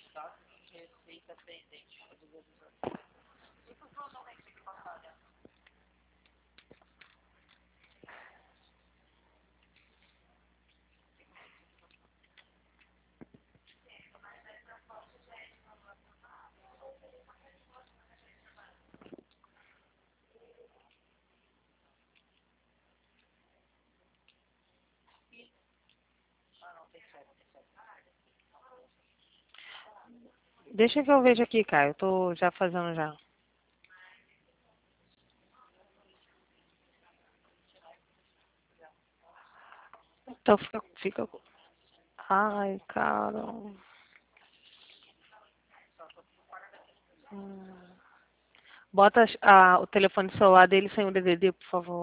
Deixa que eu veja aqui, Caio. Eu tô já fazendo já. Então fica. Ai, cara. Bota o telefone celular dele sem o DVD, por favor.